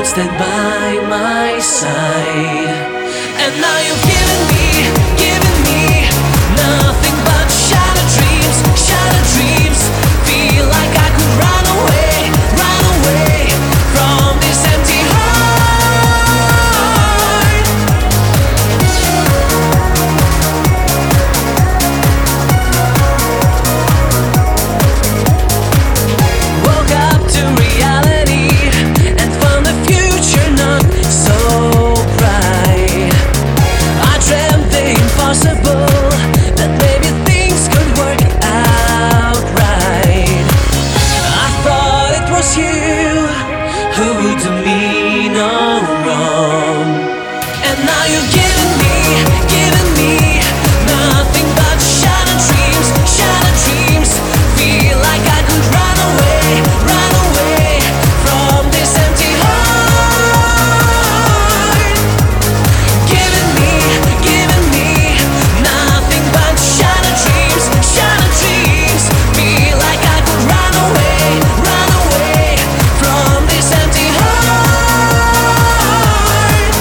stand by my side. And now you've given me nothing but shattered dreams, shattered dreams. Feel like I could run away from this empty heart. Woke up to reality and found the future not so bright. I dreamt the impossible, that maybe things could work out right. I thought it was you who would do me no wrong. And now you've given me nothing but shattered dreams, shattered dreams. Feel like I could run away from this empty heart. Giving me nothing but shattered dreams, shattered dreams. Feel like I could run away from this empty heart.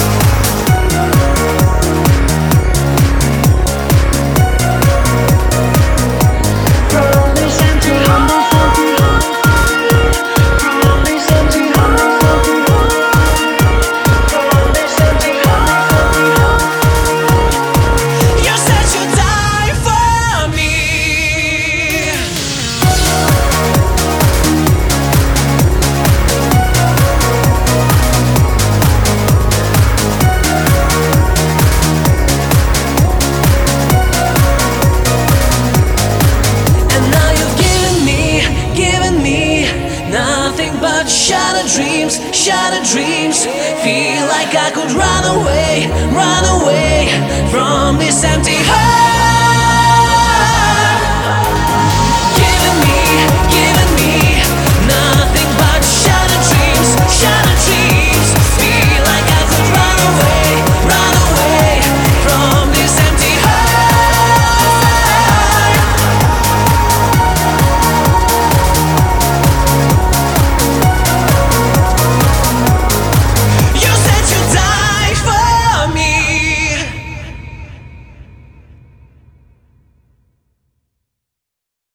From this empty heart. From this empty heart. From this empty heart. You said you'd die for me. And now you've given me nothing but shattered dreams, shattered dreams. Feel like I could run away from this empty heart.